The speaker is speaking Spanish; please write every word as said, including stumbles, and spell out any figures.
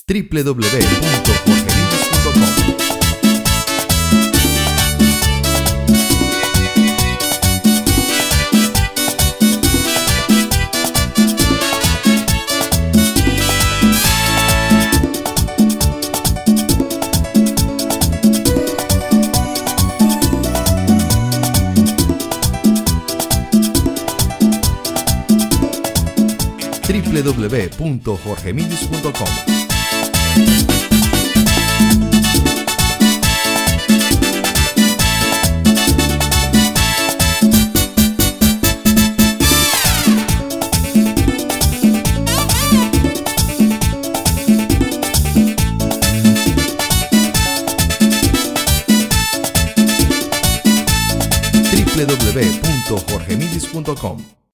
w w w punto jorge mills punto com. w w w punto jorge mills punto com. w w w punto jorge mills punto com.